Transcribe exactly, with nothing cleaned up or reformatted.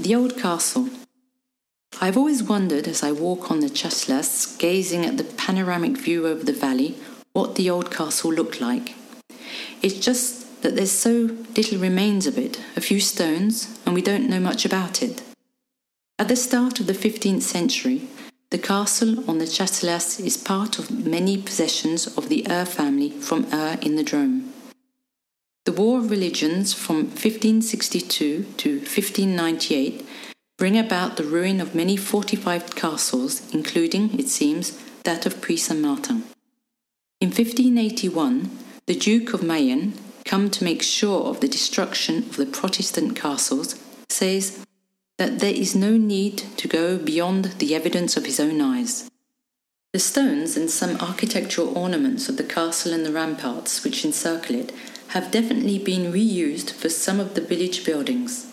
The old castle. I've always wondered as I walk on the Chasselas, gazing at the panoramic view over the valley, what the old castle looked like. It's just that there's so little remains of it, a few stones, and we don't know much about it. At the start of the fifteenth century, the castle on the Chasselas is part of many possessions of the Ur family from Ur in the Drôme. The War of Religions from fifteen sixty-two to fifteen ninety-eight bring about the ruin of many fortified castles, including, it seems, that of Puy-Saint-Martin. In fifteen eighty-one, the Duke of Mayenne, come to make sure of the destruction of the Protestant castles, says that there is no need to go beyond the evidence of his own eyes. The stones and some architectural ornaments of the castle and the ramparts which encircle it have definitely been reused for some of the village buildings.